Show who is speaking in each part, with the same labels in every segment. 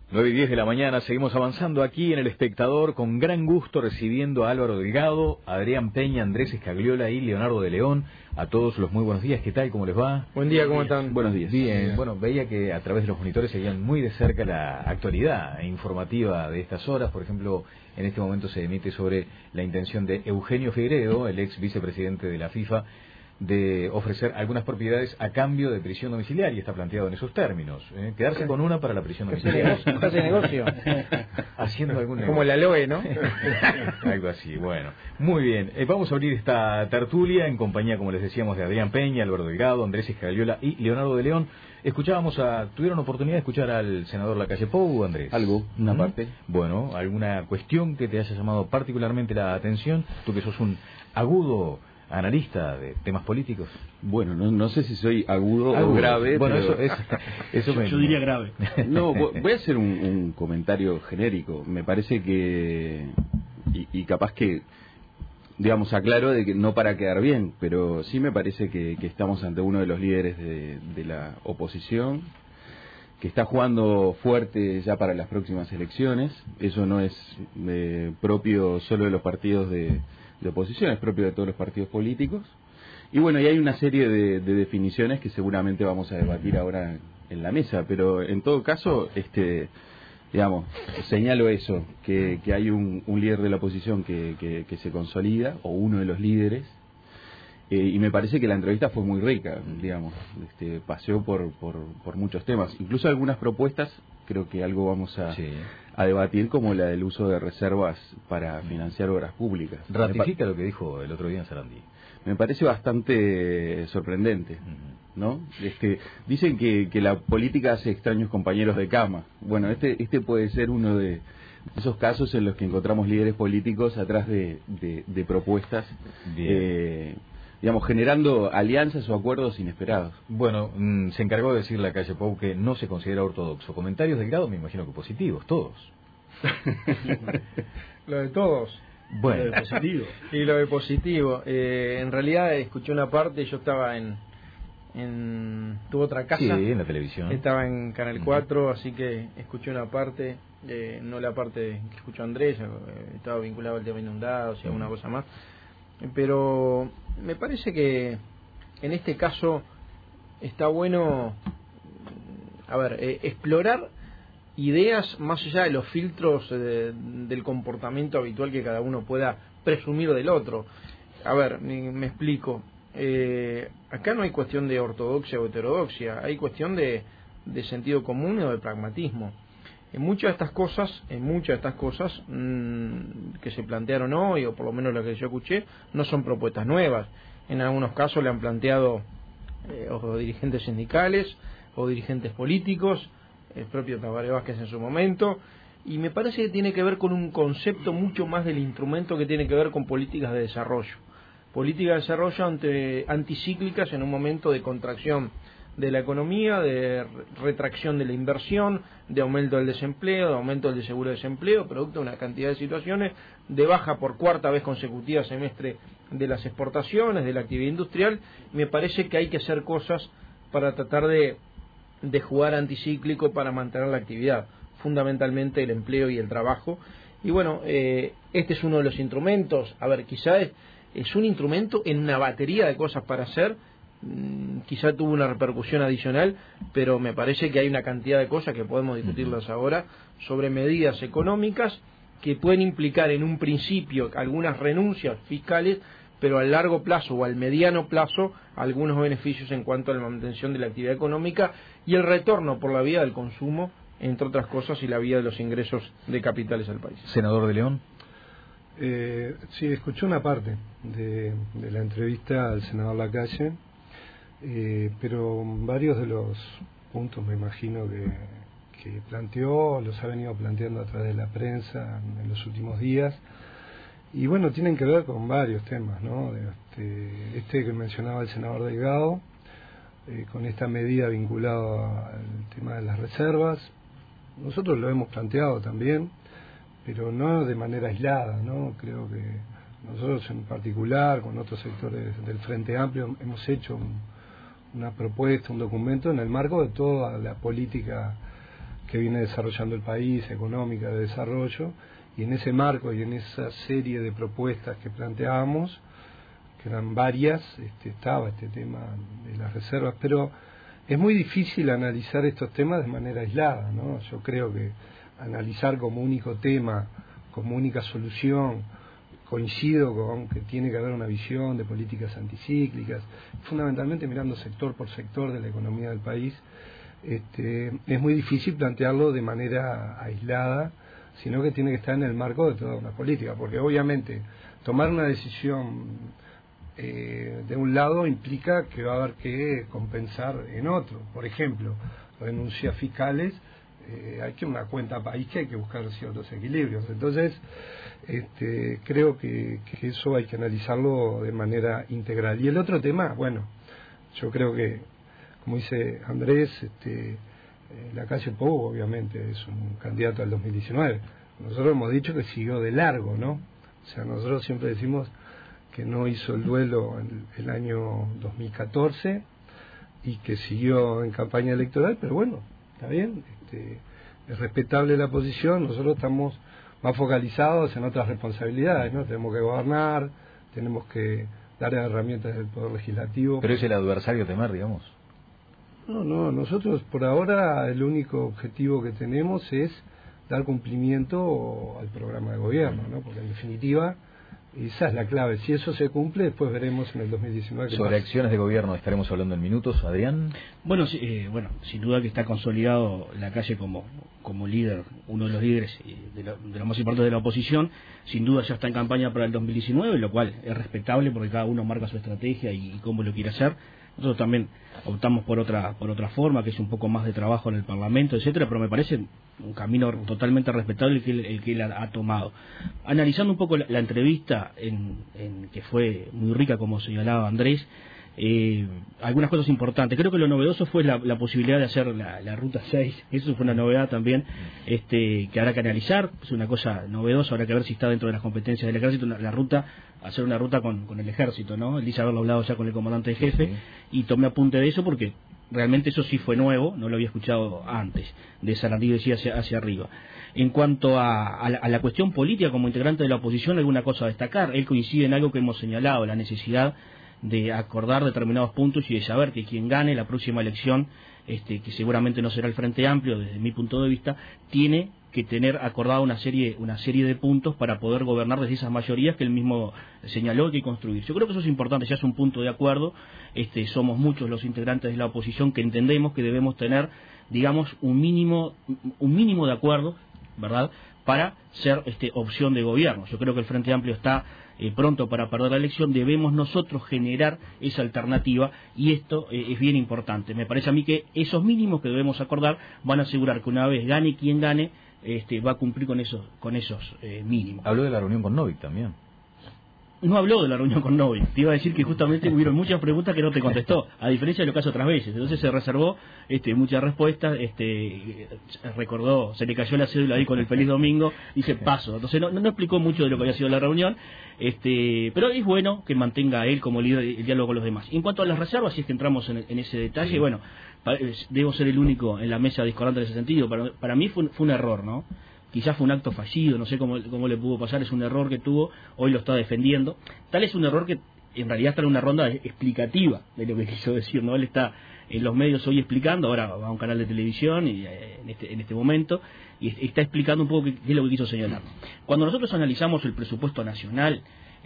Speaker 1: 9:10 de la mañana, seguimos avanzando aquí en El Espectador, con gran gusto recibiendo a Álvaro Delgado, Adrián Peña, Andrés Scagliola y Leonardo de León. A todos los muy buenos días, ¿qué tal? ¿Cómo les va?
Speaker 2: Buen día, ¿cómo están?
Speaker 1: Buenos días. Bien, bueno, veía que a través de los monitores seguían muy de cerca la actualidad informativa de estas horas. Por ejemplo, en este momento se emite sobre la intención de Eugenio Figueiredo, el ex vicepresidente de la FIFA, de ofrecer algunas propiedades a cambio de prisión domiciliaria. Está planteado en esos términos. Quedarse con una para la prisión domiciliaria.
Speaker 2: Hace negocio.
Speaker 1: Haciendo algún negocio.
Speaker 2: Como la LOE, ¿no?
Speaker 1: Algo así, bueno. Muy bien. Vamos a abrir esta tertulia en compañía, como les decíamos, de Adrián Peña, Álvaro Delgado, Andrés Scagliola y Leonardo de León. ¿Tuvieron oportunidad de escuchar al senador Lacalle Pou, Andrés?
Speaker 3: Algo, una parte.
Speaker 1: Bueno, ¿alguna cuestión que te haya llamado particularmente la atención? Tú que sos un agudo analista de temas políticos.
Speaker 3: Bueno, no sé si soy agudo o grave.
Speaker 1: Bueno,
Speaker 3: pero...
Speaker 1: eso
Speaker 4: yo diría grave.
Speaker 3: No, voy a hacer un comentario genérico. Me parece que, y capaz que, digamos, aclaro de que no para quedar bien, pero sí me parece que estamos ante uno de los líderes de la oposición, que está jugando fuerte ya para las próximas elecciones. Eso no es propio solo de los partidos de oposición, es propio de todos los partidos políticos. Y bueno, y hay una serie de definiciones que seguramente vamos a debatir ahora en la mesa, pero en todo caso, digamos, señalo eso, que hay un líder de la oposición que se consolida, o uno de los líderes, y me parece que la entrevista fue muy rica, digamos, paseó por muchos temas, incluso algunas propuestas, creo que algo vamos a debatir, como la del uso de reservas para financiar obras públicas.
Speaker 1: Ratifica lo que dijo el otro día en Sarandí.
Speaker 3: Me parece bastante sorprendente, ¿no? Dicen que la política hace extraños compañeros de cama. Bueno, este puede ser uno de esos casos en los que encontramos líderes políticos atrás de propuestas, digamos, generando alianzas o acuerdos inesperados.
Speaker 1: Bueno, se encargó de decir Lacalle Pou que no se considera ortodoxo. Comentarios del grado, me imagino que positivos, todos.
Speaker 2: Lo de todos.
Speaker 1: Bueno.
Speaker 4: Lo de positivo.
Speaker 2: Y lo de positivo. En realidad escuché una parte, yo estaba tuve otra casa.
Speaker 1: Sí, en la televisión.
Speaker 2: Estaba en Canal 4, así que escuché una parte, no la parte que escuchó Andrés, estaba vinculado al tema inundados y alguna cosa más. Pero me parece que en este caso está bueno, explorar ideas más allá de los filtros del comportamiento habitual que cada uno pueda presumir del otro. Me explico. Acá no hay cuestión de ortodoxia o heterodoxia, hay cuestión de sentido común o de pragmatismo. En muchas de estas cosas que se plantearon hoy, o por lo menos las que yo escuché, no son propuestas nuevas. En algunos casos le han planteado o dirigentes sindicales o dirigentes políticos, el propio Tabaré Vázquez en su momento, y me parece que tiene que ver con un concepto mucho más del instrumento que tiene que ver con políticas de desarrollo. Políticas de desarrollo anticíclicas en un momento de contracción de la economía, de retracción de la inversión, de aumento del desempleo, de aumento del seguro de desempleo, producto de una cantidad de situaciones, de baja por cuarta vez consecutiva semestre de las exportaciones, de la actividad industrial. Me parece que hay que hacer cosas para tratar de jugar anticíclico para mantener la actividad, fundamentalmente el empleo y el trabajo. Y bueno, este es uno de los instrumentos. Quizás es un instrumento en una batería de cosas para hacer. Quizá tuvo una repercusión adicional, pero me parece que hay una cantidad de cosas que podemos discutirlas ahora sobre medidas económicas que pueden implicar en un principio algunas renuncias fiscales, pero a largo plazo o al mediano plazo algunos beneficios en cuanto a la mantención de la actividad económica y el retorno por la vía del consumo, entre otras cosas, y la vía de los ingresos de capitales al país.
Speaker 1: Senador de León.
Speaker 5: Sí, escuché una parte de la entrevista al senador Lacalle, pero varios de los puntos me imagino que planteó, los ha venido planteando a través de la prensa en los últimos días, y bueno, tienen que ver con varios temas, ¿no? Este que mencionaba el senador Delgado, con esta medida vinculada al tema de las reservas. Nosotros lo hemos planteado también, pero no de manera aislada, ¿no? Creo que nosotros en particular, con otros sectores del Frente Amplio, hemos hecho una propuesta, un documento en el marco de toda la política que viene desarrollando el país, económica, de desarrollo, y en ese marco y en esa serie de propuestas que planteábamos, que eran varias, estaba este tema de las reservas, pero es muy difícil analizar estos temas de manera aislada, ¿no? Yo creo que analizar como único tema, como única solución, coincido con que tiene que haber una visión de políticas anticíclicas, fundamentalmente mirando sector por sector de la economía del país. Es muy difícil plantearlo de manera aislada, sino que tiene que estar en el marco de toda una política, porque obviamente tomar una decisión de un lado implica que va a haber que compensar en otro. Por ejemplo, renuncias fiscales, hay que una cuenta país que hay que buscar ciertos equilibrios. Entonces, creo que eso hay que analizarlo de manera integral. Y el otro tema, bueno, yo creo que, como dice Andrés, Lacalle Pou obviamente es un candidato al 2019. Nosotros hemos dicho que siguió de largo, ¿no? O sea, nosotros siempre decimos que no hizo el duelo en el año 2014 y que siguió en campaña electoral, pero bueno, está bien, es respetable la posición. Nosotros estamos más focalizados en otras responsabilidades, ¿no? Tenemos que gobernar, tenemos que dar herramientas del Poder Legislativo.
Speaker 1: Pero es el adversario a temer, digamos.
Speaker 5: No, nosotros por ahora el único objetivo que tenemos es dar cumplimiento al programa de gobierno, ¿no? Porque en definitiva esa es la clave. Si eso se cumple, después veremos en el 2019
Speaker 1: sobre acciones de gobierno estaremos hablando en minutos. Adrián.
Speaker 4: Bueno, sin duda que está consolidado Lacalle como líder, uno de los líderes de los más importantes de la oposición. Sin duda ya está en campaña para el 2019, lo cual es respetable porque cada uno marca su estrategia y cómo lo quiere hacer. Nosotros también optamos por otra forma, que es un poco más de trabajo en el Parlamento, etcétera, pero me parece un camino totalmente respetable el que él ha tomado. Analizando un poco la entrevista, que fue muy rica, como señalaba Andrés, algunas cosas importantes. Creo que lo novedoso fue la posibilidad de hacer la Ruta 6. Eso fue una novedad también, que habrá que analizar. Es una cosa novedosa, habrá que ver si está dentro de las competencias del Ejército hacer una ruta con el Ejército, ¿no? Él dice haberlo hablado ya con el comandante en jefe, y tomé apunte de eso porque realmente eso sí fue nuevo, no lo había escuchado antes, de Sarandí decía hacia arriba. En cuanto a la cuestión política, como integrante de la oposición, alguna cosa a destacar. Él coincide en algo que hemos señalado, la necesidad de acordar determinados puntos y de saber que quien gane la próxima elección, que seguramente no será el Frente Amplio desde mi punto de vista, tiene que tener acordada una serie de puntos para poder gobernar desde esas mayorías que él mismo señaló que hay que construir. Yo creo que eso es importante, ya es un punto de acuerdo. Somos muchos los integrantes de la oposición que entendemos que debemos tener, digamos, un mínimo de acuerdo, ¿verdad?, para ser opción de gobierno. Yo creo que el Frente Amplio está pronto para perder la elección. Debemos nosotros generar esa alternativa, y esto es bien importante. Me parece a mí que esos mínimos que debemos acordar van a asegurar que una vez gane quien gane, va a cumplir con esos mínimos.
Speaker 1: Habló de la reunión con Novik también.
Speaker 4: No habló de la reunión con Novik. Te iba a decir que justamente hubieron muchas preguntas que no te contestó, a diferencia de lo que hace otras veces. Entonces se reservó muchas respuestas. Recordó, se le cayó la cédula ahí con el feliz domingo, dice paso. Entonces no explicó mucho de lo que había sido la reunión, pero es bueno que mantenga él como líder el diálogo con los demás. En cuanto a las reservas, si es que entramos en ese detalle, bueno, debo ser el único en la mesa discordante en ese sentido. Para mí fue un error, ¿no? Quizás fue un acto fallido, no sé cómo le pudo pasar, es un error que tuvo, hoy lo está defendiendo. Tal es un error que en realidad está en una ronda explicativa de lo que quiso decir, ¿no? Él está en los medios hoy explicando, ahora va a un canal de televisión y en este momento, y está explicando un poco qué es lo que quiso señalar. Cuando nosotros analizamos el presupuesto nacional,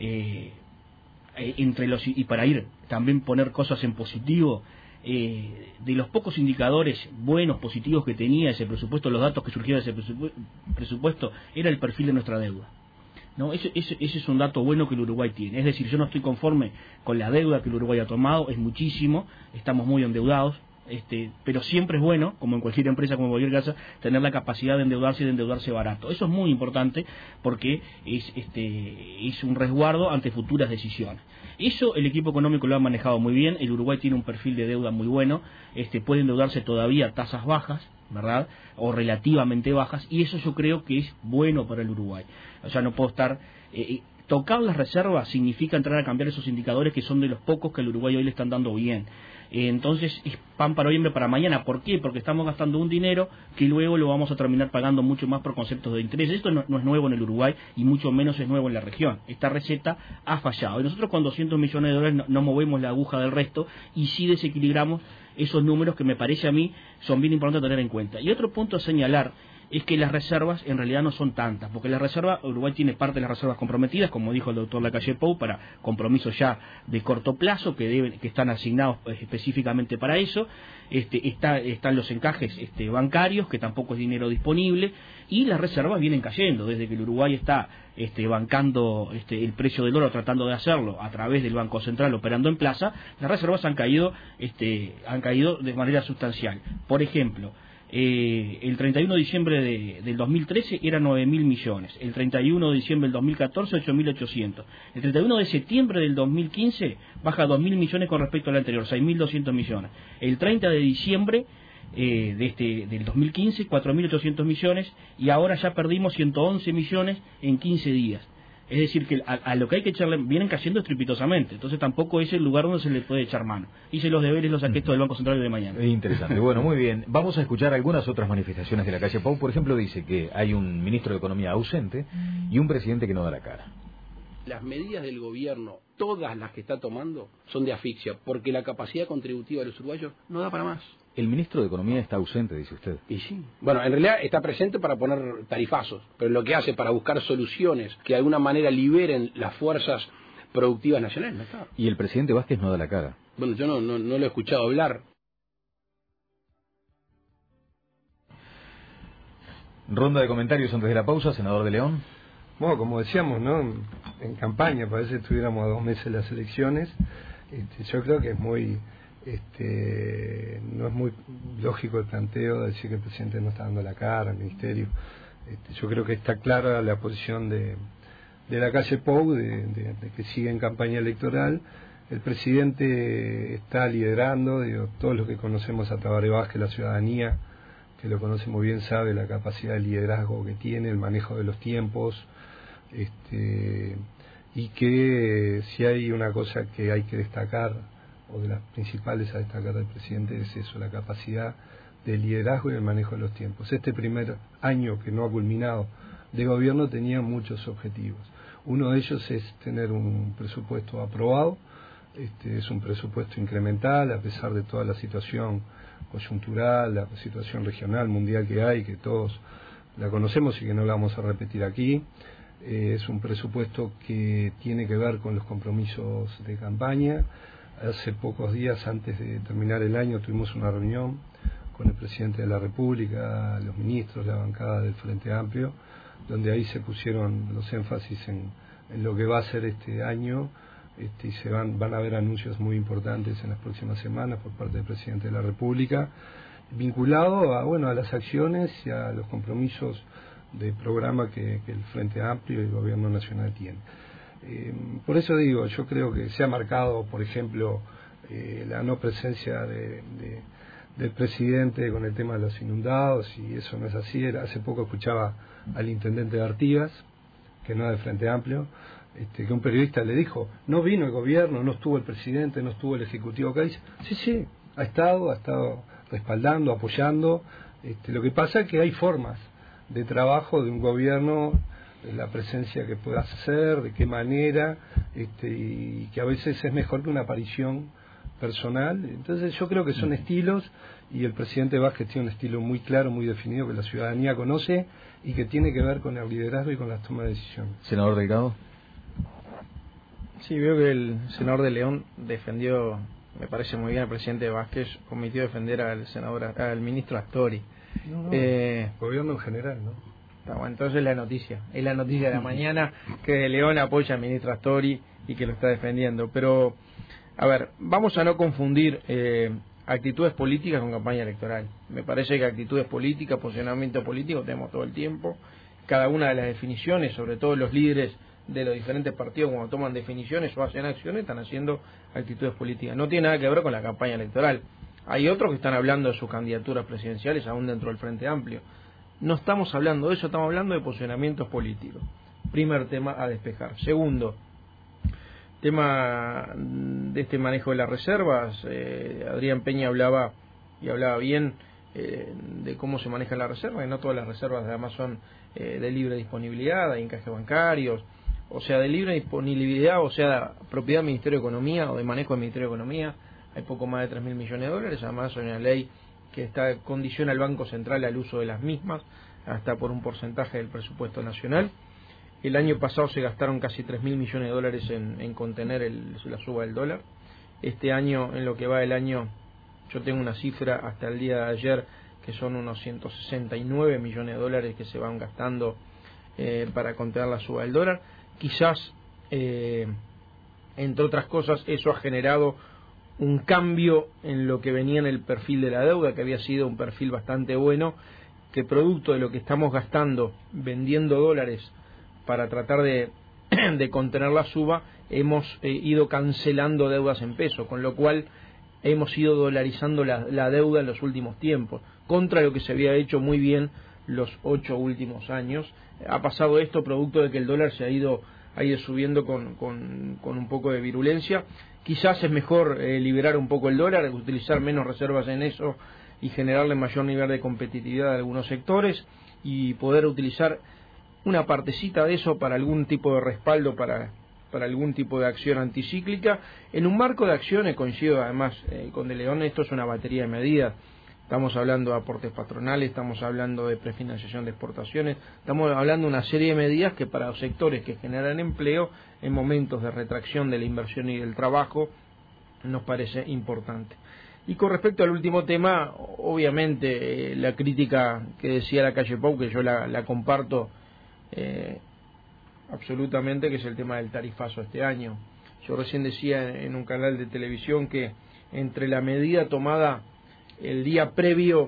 Speaker 4: y para ir también poner cosas en positivo, de los pocos indicadores buenos, positivos que tenía ese presupuesto, los datos que surgieron de ese presupuesto, era el perfil de nuestra deuda, ¿no? Ese es un dato bueno que el Uruguay tiene. Es decir, yo no estoy conforme con la deuda que el Uruguay ha tomado, es muchísimo, estamos muy endeudados, pero siempre es bueno, como en cualquier empresa, como en cualquier casa, tener la capacidad de endeudarse y de endeudarse barato. Eso es muy importante porque es un resguardo ante futuras decisiones. Eso el equipo económico lo ha manejado muy bien. El Uruguay tiene un perfil de deuda muy bueno, puede endeudarse todavía a tasas bajas, ¿verdad?, o relativamente bajas, y eso yo creo que es bueno para el Uruguay. O sea, no puedo estar... tocar las reservas significa entrar a cambiar esos indicadores que son de los pocos que al Uruguay hoy le están dando bien. entonces es pan para hoy, hambre para mañana. ¿Por qué? Porque estamos gastando un dinero que luego lo vamos a terminar pagando mucho más por conceptos de interés. Esto no es nuevo en el Uruguay y mucho menos es nuevo en la región. Esta receta ha fallado. Y nosotros con 200 millones de dólares no movemos la aguja del resto y sí desequilibramos esos números que me parece a mí son bien importantes tener en cuenta. Y otro punto a señalar es que las reservas en realidad no son tantas, porque la reserva, Uruguay tiene parte de las reservas comprometidas, como dijo el doctor Lacalle Pou, para compromisos ya de corto plazo que están asignados específicamente para eso. Están los encajes bancarios, que tampoco es dinero disponible, y las reservas vienen cayendo desde que el Uruguay está bancando el precio del oro, tratando de hacerlo a través del Banco Central operando en plaza. Las reservas han caído de manera sustancial. Por ejemplo, el 31 de diciembre del 2013 era 9.000 millones, el 31 de diciembre del 2014 8.800, el 31 de septiembre del 2015 baja 2.000 millones con respecto al anterior, 6.200 millones, el 30 de diciembre del 2015 4.800 millones y ahora ya perdimos 111 millones en 15 días. Es decir, que a lo que hay que echarle, vienen cayendo estrepitosamente, entonces tampoco es el lugar donde se le puede echar mano. Hice los deberes, los saqué esto del Banco Central de mañana.
Speaker 1: Interesante. Bueno, muy bien. Vamos a escuchar algunas otras manifestaciones de la calle Pou. Por ejemplo, dice que hay un ministro de Economía ausente y un presidente que no da la cara.
Speaker 6: Las medidas del gobierno, todas las que está tomando, son de asfixia, porque la capacidad contributiva de los uruguayos no da para más.
Speaker 1: El ministro de Economía está ausente, dice usted.
Speaker 6: Y sí. Bueno, en realidad está presente para poner tarifazos, pero lo que hace para buscar soluciones que de alguna manera liberen las fuerzas productivas nacionales, no está.
Speaker 1: Y el presidente Vázquez no da la cara.
Speaker 6: Bueno, yo no lo he escuchado hablar.
Speaker 1: Ronda de comentarios antes de la pausa, senador de León.
Speaker 5: Bueno, como decíamos, ¿no? En campaña, parece que estuviéramos a 2 meses de las elecciones. Yo creo que es muy... no es muy lógico el planteo de decir que el presidente no está dando la cara al ministerio. Yo creo que está clara la posición de la calle Pou, de que sigue en campaña electoral. El presidente está liderando, todos los que conocemos a Tabaré Vázquez, la ciudadanía, que lo conoce muy bien, sabe la capacidad de liderazgo que tiene, el manejo de los tiempos, y que si hay una cosa que hay que destacar, o de las principales a destacar del presidente, es eso, la capacidad de liderazgo y el manejo de los tiempos. Este primer año que no ha culminado de gobierno tenía muchos objetivos. Uno de ellos es tener un presupuesto aprobado. Es un presupuesto incremental, a pesar de toda la situación coyuntural, la situación regional, mundial que hay, que todos la conocemos y que no la vamos a repetir aquí. Es un presupuesto que tiene que ver con los compromisos de campaña. Hace pocos días, antes de terminar el año, tuvimos una reunión con el presidente de la República, los ministros, la bancada del Frente Amplio, donde ahí se pusieron los énfasis en lo que va a ser este año, y se van a haber anuncios muy importantes en las próximas semanas por parte del presidente de la República, vinculado a las acciones y a los compromisos de programa que el Frente Amplio y el Gobierno Nacional tienen. Por eso digo, yo creo que se ha marcado, por ejemplo, la no presencia del presidente con el tema de los inundados, y eso no es así. Hace poco escuchaba al intendente de Artigas, que no es del Frente Amplio, que un periodista le dijo, no vino el gobierno, no estuvo el presidente, no estuvo el ejecutivo acá. Dice, sí, ha estado respaldando, apoyando. Lo que pasa es que hay formas de trabajo de un gobierno, la presencia que puedas hacer, de qué manera, y que a veces es mejor que una aparición personal. Entonces yo creo que son estilos, y el presidente Vázquez tiene un estilo muy claro, muy definido, que la ciudadanía conoce y que tiene que ver con el liderazgo y con las tomas de decisiones.
Speaker 1: Senador Delgado.
Speaker 2: Sí, veo que el senador de León defendió, me parece muy bien, al presidente Vázquez, omitió defender al ministro Astori.
Speaker 5: Gobierno en general, ¿no?
Speaker 2: Bueno, entonces es la noticia de la mañana, que de León apoya al ministro Astori y que lo está defendiendo. Pero, a ver, vamos a no confundir actitudes políticas con campaña electoral. Me parece que actitudes políticas, posicionamiento político tenemos todo el tiempo. Cada una de las definiciones, sobre todo los líderes de los diferentes partidos, cuando toman definiciones o hacen acciones, están haciendo actitudes políticas. No tiene nada que ver con la campaña electoral. Hay otros que están hablando de sus candidaturas presidenciales aún dentro del Frente Amplio. No estamos hablando de eso, estamos hablando de posicionamientos políticos. Primer tema a despejar. Segundo, tema de este manejo de las reservas, Adrián Peña hablaba bien de cómo se maneja la reserva, y no todas las reservas además son de libre disponibilidad, hay encajes bancarios, o sea, de libre disponibilidad, o sea, propiedad del Ministerio de Economía o de manejo del Ministerio de Economía, hay poco más de 3.000 millones de dólares, además hay una ley que condiciona al Banco Central al uso de las mismas, hasta por un porcentaje del presupuesto nacional. El año pasado se gastaron casi 3.000 millones de dólares en contener la suba del dólar. Este año, en lo que va del año, yo tengo una cifra hasta el día de ayer que son unos 169 millones de dólares que se van gastando para contener la suba del dólar. Quizás, entre otras cosas, eso ha generado un cambio en lo que venía en el perfil de la deuda, que había sido un perfil bastante bueno, que producto de lo que estamos gastando vendiendo dólares para tratar de contener la suba, hemos ido cancelando deudas en pesos, con lo cual hemos ido dolarizando la deuda en los últimos tiempos, contra lo que se había hecho muy bien los 8 últimos años. Ha pasado esto producto de que el dólar se ha ido subiendo con un poco de virulencia. Quizás es mejor liberar un poco el dólar, utilizar menos reservas en eso y generarle mayor nivel de competitividad a algunos sectores y poder utilizar una partecita de eso para algún tipo de respaldo, para algún tipo de acción anticíclica. En un marco de acciones, coincido además con De León, esto es una batería de medidas. Estamos hablando de aportes patronales, estamos hablando de prefinanciación de exportaciones, estamos hablando de una serie de medidas que para los sectores que generan empleo en momentos de retracción de la inversión y del trabajo nos parece importante. Y con respecto al último tema, obviamente la crítica que decía la calle Pau, que yo la comparto absolutamente, que es el tema del tarifazo este año. Yo recién decía en un canal de televisión que entre la medida tomada el día previo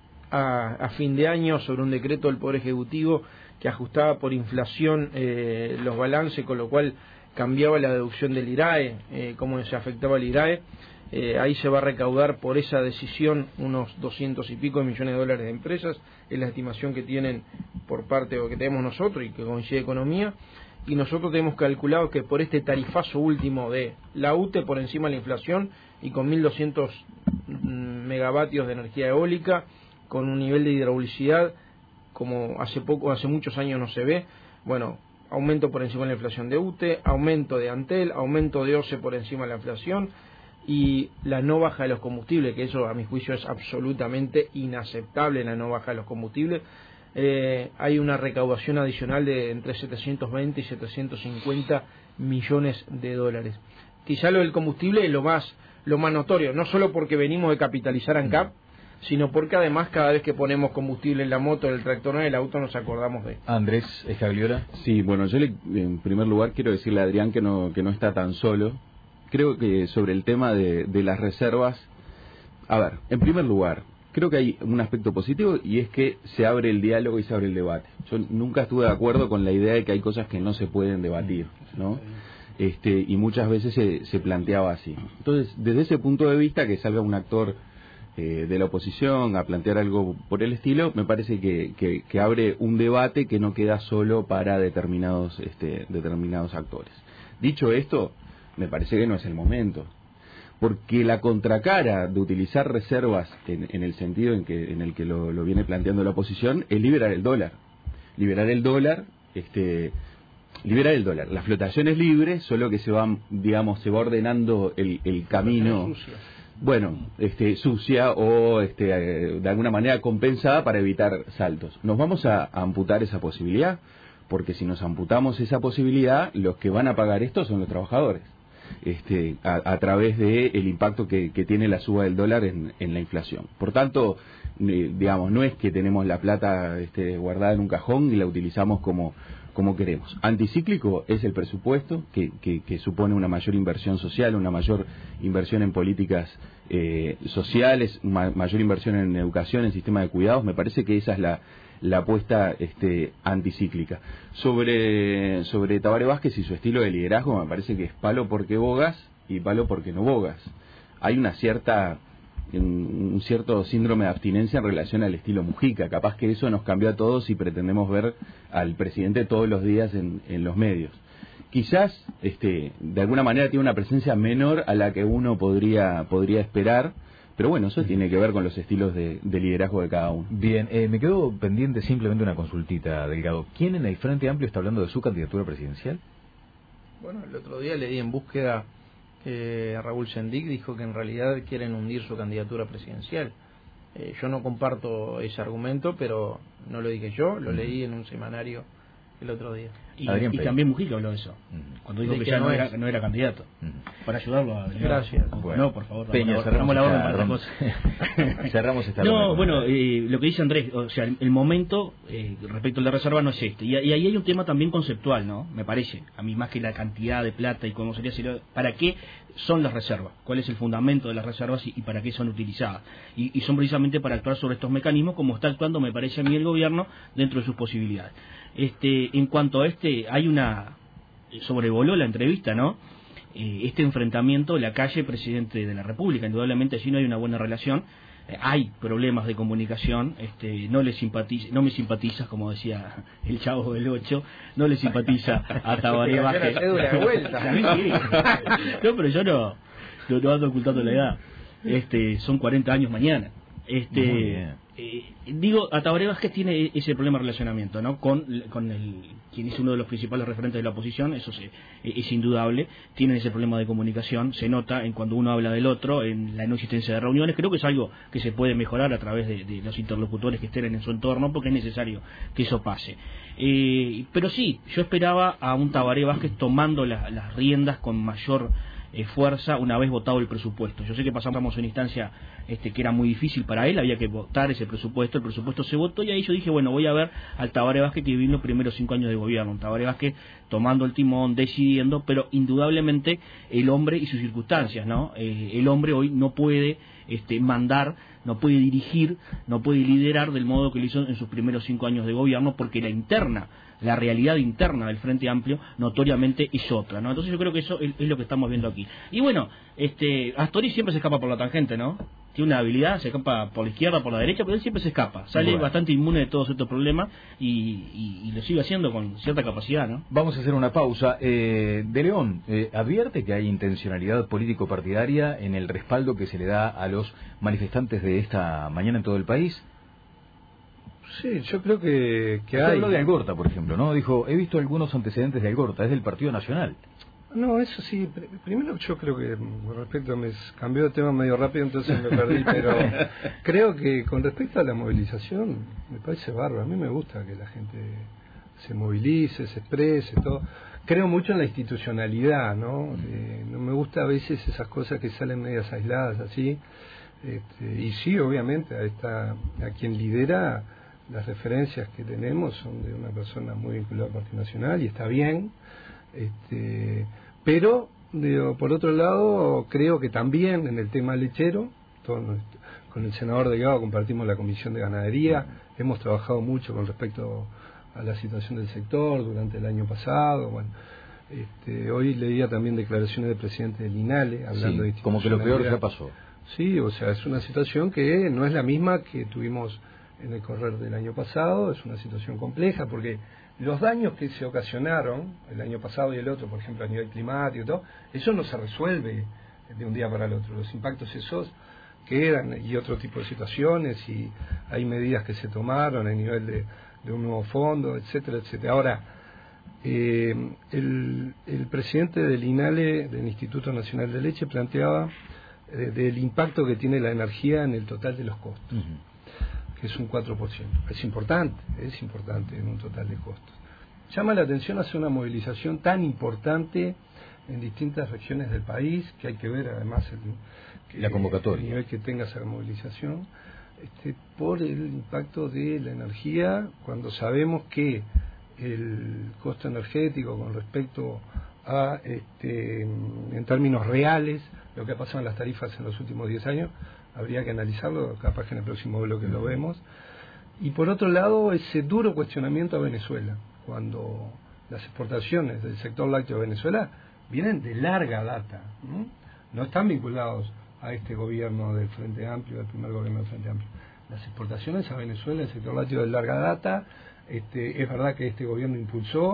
Speaker 2: a fin de año sobre un decreto del Poder Ejecutivo que ajustaba por inflación los balances, con lo cual cambiaba la deducción del IRAE, cómo se afectaba el IRAE, ahí se va a recaudar por esa decisión unos 200 y pico de millones de dólares de empresas, es la estimación que tienen por parte, o que tenemos nosotros y que coincide Economía, y nosotros tenemos calculado que por este tarifazo último de la UTE por encima de la inflación y con 1.200 megavatios de energía eólica, con un nivel de hidraulicidad como hace muchos años no se ve, bueno, aumento por encima de la inflación de UTE, aumento de Antel, aumento de OCE por encima de la inflación y la no baja de los combustibles, que eso a mi juicio es absolutamente inaceptable, la no baja de los combustibles. Hay una recaudación adicional de entre 720 y 750 millones de dólares. Quizá lo del combustible es lo más notorio, no solo porque venimos de capitalizar ANCAP, sino porque además cada vez que ponemos combustible en la moto, en el tractor, en el auto, nos acordamos de
Speaker 1: Andrés Escagliora.
Speaker 3: Sí, bueno, yo en primer lugar quiero decirle a Adrián que no está tan solo. Creo que sobre el tema de las reservas, a ver, en primer lugar, creo que hay un aspecto positivo y es que se abre el diálogo y se abre el debate. Yo nunca estuve de acuerdo con la idea de que hay cosas que no se pueden debatir, ¿no? Y muchas veces se planteaba así. Entonces, desde ese punto de vista, que salga un actor de la oposición a plantear algo por el estilo, me parece que abre un debate que no queda solo para determinados actores. Dicho esto, me parece que no es el momento, porque la contracara de utilizar reservas en el sentido en el que lo viene planteando la oposición es liberar el dólar. Liberar el dólar, la flotación es libre, solo que se va ordenando el camino, bueno, sucia o de alguna manera compensada para evitar saltos. Nos vamos a amputar esa posibilidad, porque si nos amputamos esa posibilidad, los que van a pagar esto son los trabajadores, a través del impacto que tiene la suba del dólar en la inflación. Por tanto, no es que tenemos la plata guardada en un cajón y la utilizamos como queremos. Anticíclico es el presupuesto que supone una mayor inversión social, una mayor inversión en políticas sociales, mayor inversión en educación, en sistema de cuidados. Me parece que esa es la apuesta anticíclica. Sobre Tabaré Vázquez y su estilo de liderazgo, me parece que es palo porque bogas y palo porque no bogas. Hay un cierto síndrome de abstinencia en relación al estilo Mujica. Capaz que eso nos cambió a todos y pretendemos ver al presidente todos los días en los medios. quizás de alguna manera tiene una presencia menor a la que uno podría esperar, pero bueno, eso tiene que ver con los estilos de liderazgo de cada uno.
Speaker 1: Bien, me quedó pendiente simplemente una consultita, Delgado. ¿Quién en el Frente Amplio está hablando de su candidatura presidencial?
Speaker 2: Bueno, el otro día leí en Búsqueda Raúl Sendic dijo que en realidad quieren hundir su candidatura presidencial. Yo no comparto ese argumento, pero no lo dije yo, lo leí en un semanario el otro día.
Speaker 4: Y también Mujica habló de eso, cuando dijo que ya no era candidato, para ayudarlo a...
Speaker 2: Gracias.
Speaker 1: Bueno,
Speaker 4: no, por favor,
Speaker 1: Peña, cerramos la orden para otra cosa. Cerramos esta ronda.
Speaker 4: No, bueno, lo que dice Andrés, o sea, el momento respecto al de reserva no es este. Y ahí hay un tema también conceptual, ¿no? Me parece, a mí más que la cantidad de plata y cómo sería, ¿para qué son las reservas? ¿Cuál es el fundamento de las reservas y para qué son utilizadas? Y son precisamente para actuar sobre estos mecanismos, como está actuando, me parece a mí, el gobierno dentro de sus posibilidades. En cuanto a hay sobrevoló la entrevista, ¿no? Este enfrentamiento, la calle, presidente de la República, indudablemente allí no hay una buena relación, hay problemas de comunicación, no me simpatizas, como decía el Chavo del 8, no le simpatiza a Tabaré Vázquez. No, pero yo no ando ocultando la edad, son 40 años mañana. A Tabaré Vázquez tiene ese problema de relacionamiento, ¿no? con quien es uno de los principales referentes de la oposición, eso es indudable. Tienen ese problema de comunicación, se nota en cuando uno habla del otro, en la no existencia de reuniones. Creo que es algo que se puede mejorar a través de los interlocutores que estén en su entorno, porque es necesario que eso pase. Pero sí, yo esperaba a un Tabaré Vázquez tomando las riendas con mayor fuerza una vez votado el presupuesto. Yo sé que pasamos una instancia que era muy difícil para él, había que votar ese presupuesto, el presupuesto se votó y ahí yo dije, bueno, voy a ver al Tabaré Vázquez que vivió en los primeros 5 años de gobierno, un Tabaré Vázquez tomando el timón, decidiendo, pero indudablemente el hombre y sus circunstancias, ¿no? El hombre hoy no puede mandar, no puede dirigir, no puede liderar del modo que lo hizo en sus primeros 5 años de gobierno, porque la realidad interna del Frente Amplio notoriamente es otra, ¿no? Entonces yo creo que eso es lo que estamos viendo aquí. Y bueno, Astori siempre se escapa por la tangente, ¿no? Tiene una habilidad, se escapa por la izquierda, por la derecha, pero él siempre se escapa, sale bastante inmune de todos estos problemas y lo sigue haciendo con cierta capacidad, ¿no?
Speaker 1: Vamos a hacer una pausa. De León, ¿advierte que hay intencionalidad político-partidaria en el respaldo que se le da a los manifestantes de esta mañana en todo el país?
Speaker 5: Sí, yo creo que hay.
Speaker 1: Habló de Algorta, por ejemplo, ¿no? Dijo, he visto algunos antecedentes de Algorta, es del Partido Nacional.
Speaker 5: No, eso sí. Primero yo creo que, con respecto, me cambió de tema medio rápido, entonces me perdí, pero creo que con respecto a la movilización, me parece bárbaro. A mí me gusta que la gente se movilice, se exprese, todo. Creo mucho en la institucionalidad, ¿no? No me gusta a veces esas cosas que salen medias aisladas así. Y sí, obviamente, a quien lidera, las referencias que tenemos son de una persona muy vinculada al Partido Nacional y está bien. Pero por otro lado creo que también en el tema lechero con el senador Delgado compartimos la comisión de ganadería, hemos trabajado mucho con respecto a la situación del sector durante el año pasado. Bueno, hoy leía también declaraciones del presidente del INALE hablando de
Speaker 1: como que lo peor ya pasó.
Speaker 5: Sí, o sea, es una situación que no es la misma que tuvimos en el correr del año pasado, es una situación compleja porque los daños que se ocasionaron el año pasado y el otro, por ejemplo a nivel climático y todo, eso no se resuelve de un día para el otro. Los impactos esos quedan y otro tipo de situaciones, y hay medidas que se tomaron a nivel de un nuevo fondo, etcétera, etcétera. Ahora, el presidente del INALE, del Instituto Nacional de Leche, planteaba del impacto que tiene la energía en el total de los costos. Que es un 4%. Es importante en un total de costos. Llama la atención hacer una movilización tan importante en distintas regiones del país, que hay que ver además
Speaker 1: la convocatoria,
Speaker 5: el nivel que tenga esa movilización, por el impacto de la energía, cuando sabemos que el costo energético con respecto a, en términos reales, lo que ha pasado en las tarifas en los últimos 10 años, habría que analizarlo, capaz que en el próximo bloque lo vemos. Y por otro lado, ese duro cuestionamiento a Venezuela, cuando las exportaciones del sector lácteo de Venezuela vienen de larga data, no están vinculados a este gobierno del Frente Amplio, del primer gobierno del Frente Amplio. Las exportaciones a Venezuela del sector lácteo de larga data, es verdad que este gobierno impulsó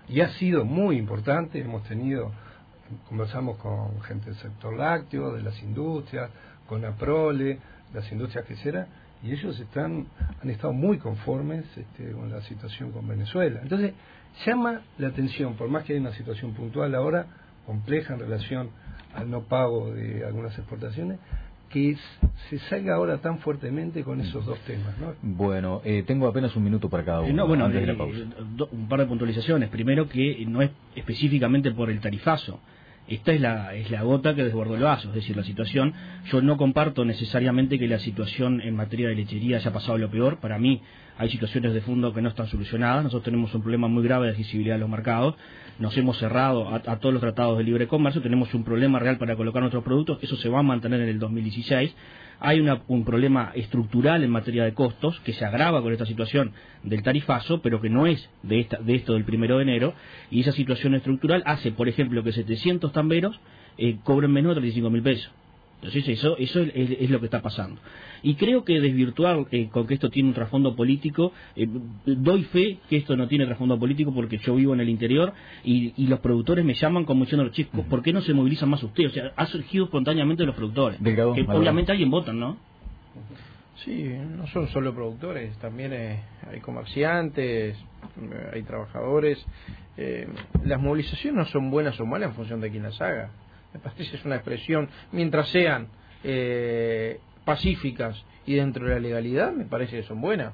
Speaker 5: y ha sido muy importante. Conversamos con gente del sector lácteo, de las industrias, con APROLE, las industrias queseras, y ellos han estado muy conformes con la situación con Venezuela. Entonces, llama la atención, por más que hay una situación puntual ahora, compleja en relación al no pago de algunas exportaciones, que se salga ahora tan fuertemente con esos dos temas, ¿no?
Speaker 1: Bueno, tengo apenas un minuto para cada uno. Antes de la pausa.
Speaker 4: Un par de puntualizaciones. Primero, que no es específicamente por el tarifazo. Esta es la gota que desbordó el vaso, es decir, la situación. Yo no comparto necesariamente que la situación en materia de lechería haya pasado lo peor. Para mí hay situaciones de fondo que no están solucionadas. Nosotros tenemos un problema muy grave de accesibilidad a los mercados. Nos hemos cerrado a todos los tratados de libre comercio. Tenemos un problema real para colocar nuestros productos. Eso se va a mantener en el 2016. Hay un problema estructural en materia de costos que se agrava con esta situación del tarifazo, pero que no es de esto del 1 de enero, y esa situación estructural hace, por ejemplo, que 700 tamberos cobren menos de 35.000 pesos. Entonces eso es lo que está pasando. Y creo que desvirtuar con que esto tiene un trasfondo político, doy fe que esto no tiene trasfondo político porque yo vivo en el interior y los productores me llaman como diciendo, chicos, ¿por qué no se movilizan más ustedes? O sea, ha surgido espontáneamente de los productores.
Speaker 1: Delgado,
Speaker 4: que obviamente alguien votan, ¿no?
Speaker 2: Sí, no son solo productores, también hay comerciantes, hay trabajadores. Las movilizaciones no son buenas o malas en función de quién las haga. Me parece que es una expresión, mientras sean pacíficas y dentro de la legalidad, me parece que son buenas.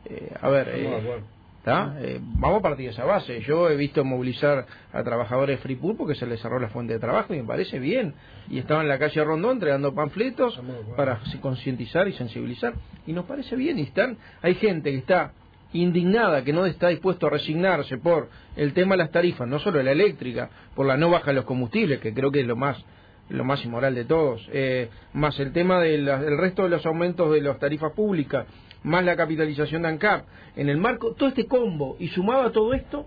Speaker 2: Vamos a partir de esa base. Yo he visto movilizar a trabajadores de Freeport porque se les cerró la fuente de trabajo y me parece bien. Y estaban en la calle Rondón entregando panfletos para concientizar y sensibilizar. Y nos parece bien. Hay gente que está indignada, que no está dispuesto a resignarse por el tema de las tarifas, no solo de la eléctrica, por la no baja de los combustibles, que creo que es lo más inmoral de todos, más el tema del resto de los aumentos de las tarifas públicas, más la capitalización de ANCAP, en el marco, todo este combo, y sumado a todo esto,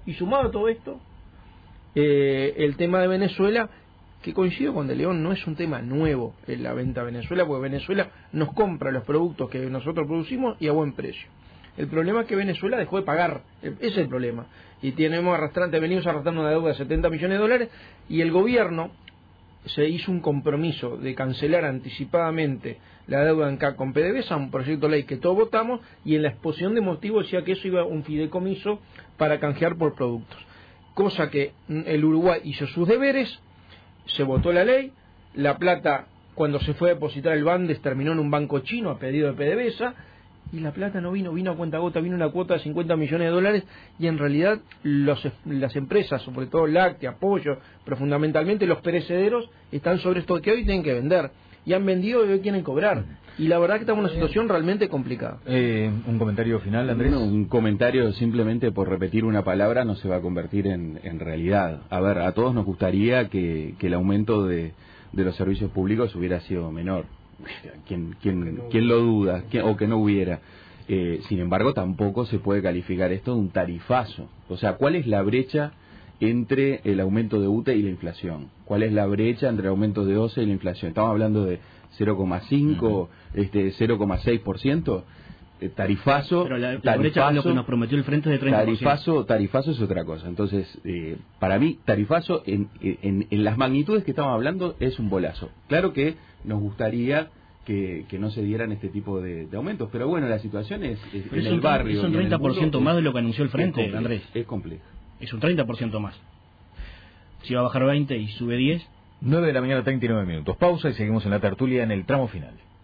Speaker 2: el tema de Venezuela, que coincido con De León, no es un tema nuevo en la venta a Venezuela, porque Venezuela nos compra los productos que nosotros producimos y a buen precio. El problema es que Venezuela dejó de pagar, ese es el problema, y venimos arrastrando una deuda de 70 millones de dólares, y el gobierno se hizo un compromiso de cancelar anticipadamente la deuda en CAC con PDVSA, un proyecto de ley que todos votamos, y en la exposición de motivos decía que eso iba a un fideicomiso para canjear por productos, cosa que el Uruguay hizo sus deberes, se votó la ley, la plata cuando se fue a depositar el Bandes terminó en un banco chino a pedido de PDVSA, y la plata no vino a cuenta gota, vino una cuota de 50 millones de dólares, y en realidad las empresas, sobre todo láctea, pollo, pero fundamentalmente los perecederos, están sobre esto que hoy tienen que vender, y han vendido y hoy quieren cobrar, y la verdad que estamos en una situación realmente complicada.
Speaker 1: ¿Un comentario final, Andrés?
Speaker 3: No, un comentario simplemente por repetir una palabra no se va a convertir en realidad. A ver, a todos nos gustaría que el aumento de los servicios públicos hubiera sido menor. ¿Quién lo duda? O que no hubiera. Sin embargo, tampoco se puede calificar esto de un tarifazo. O sea, ¿cuál es la brecha entre el aumento de UTE y la inflación? ¿Cuál es la brecha entre el aumento de OCE y la inflación? Estamos hablando de 0,5, 0,6%. Tarifazo,
Speaker 4: pero la brecha es lo que nos prometió el Frente de 30%.
Speaker 3: Tarifazo es otra cosa. Entonces, para mí, tarifazo en las magnitudes que estamos hablando es un bolazo. Claro que nos gustaría que no se dieran este tipo de aumentos, pero bueno, la situación es en el barrio.
Speaker 4: Es un 30% más de lo que anunció el Frente, Andrés.
Speaker 3: Es complejo.
Speaker 4: Es un 30% más. Si va a bajar 20 y sube 10.
Speaker 1: 9 de la mañana, 39 minutos. Pausa y seguimos en la tertulia en el tramo final.